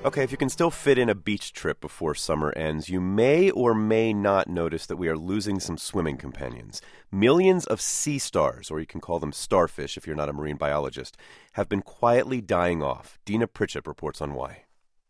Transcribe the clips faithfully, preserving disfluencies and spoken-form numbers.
Okay, if you can still fit in a beach trip before summer ends, you may or may not notice that we are losing some swimming companions. Millions of sea stars, or you can call them starfish if you're not a marine biologist, have been quietly dying off. Dina Pritchett reports on why.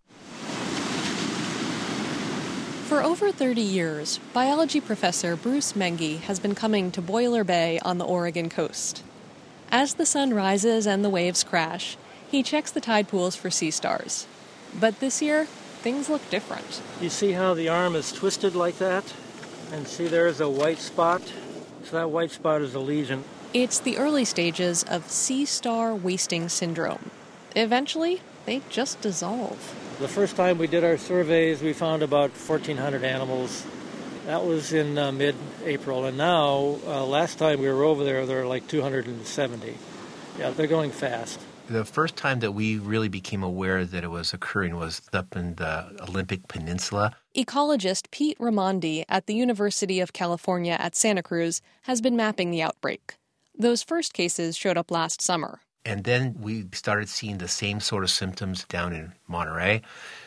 For over thirty years, biology professor Bruce Menge has been coming to Boiler Bay on the Oregon coast. As the sun rises and the waves crash, he checks the tide pools for sea stars. But this year, things look different. You see how the arm is twisted like that? And see there's a white spot? So that white spot is a lesion. It's the early stages of sea star wasting syndrome. Eventually, they just dissolve. The first time we did our surveys, we found about fourteen hundred animals. That was in uh, mid-April. And now, uh, last time we were over there, there were like two hundred seventy. Yeah, they're going fast. The first time that we really became aware that it was occurring was up in the Olympic Peninsula. Ecologist Pete Raimondi at the University of California at Santa Cruz has been mapping the outbreak. Those first cases showed up last summer. And then we started seeing the same sort of symptoms down in Monterey.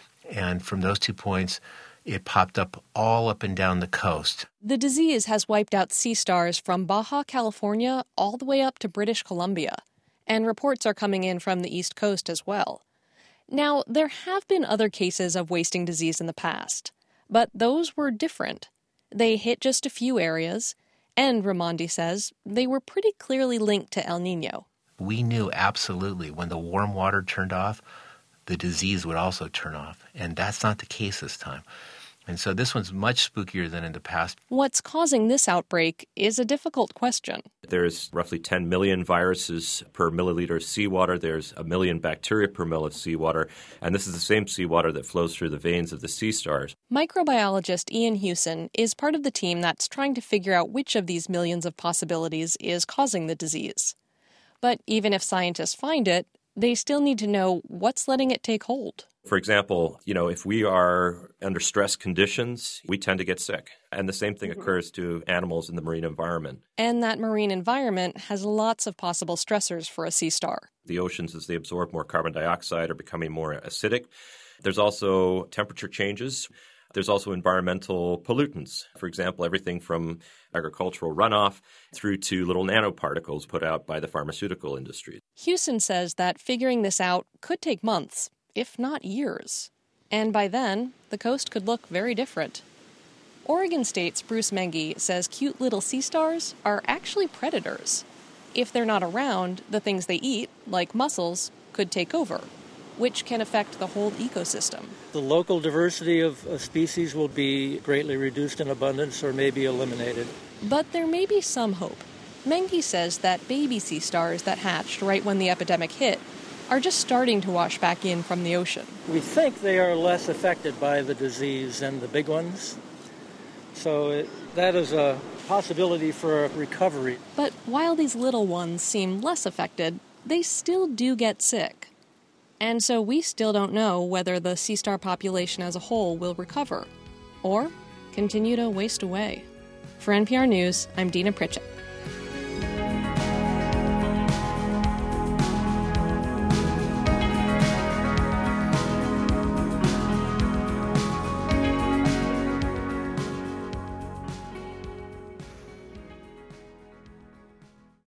And from those two points, it popped up all up and down the coast. The disease has wiped out sea stars from Baja California all the way up to British Columbia. And reports are coming in from the East Coast as well. Now, there have been other cases of wasting disease in the past, but those were different. They hit just a few areas, and Raimondi says they were pretty clearly linked to El Nino. We knew absolutely when the warm water turned off, the disease would also turn off, and that's not the case this time. And so this one's much spookier than in the past. What's causing this outbreak is a difficult question. There's roughly ten million viruses per milliliter of seawater. There's a million bacteria per mill of seawater. And this is the same seawater that flows through the veins of the sea stars. Microbiologist Ian Hewson is part of the team that's trying to figure out which of these millions of possibilities is causing the disease. But even if scientists find it, they still need to know what's letting it take hold. For example, you know, if we are under stress conditions, we tend to get sick. And the same thing occurs to animals in the marine environment. And that marine environment has lots of possible stressors for a sea star. The oceans, as they absorb more carbon dioxide, are becoming more acidic. There's also temperature changes. There's also environmental pollutants. For example, everything from agricultural runoff through to little nanoparticles put out by the pharmaceutical industry. Hewson says that figuring this out could take months, if not years. And by then, the coast could look very different. Oregon State's Bruce Menge says cute little sea stars are actually predators. If they're not around, the things they eat, like mussels, could take over, which can affect the whole ecosystem. The local diversity of, of species will be greatly reduced in abundance or maybe eliminated. But there may be some hope. Menge says that baby sea stars that hatched right when the epidemic hit are just starting to wash back in from the ocean. We think they are less affected by the disease than the big ones. So it, that is a possibility for a recovery. But while these little ones seem less affected, they still do get sick. And so we still don't know whether the sea star population as a whole will recover or continue to waste away. For N P R News, I'm Dina Pritchett.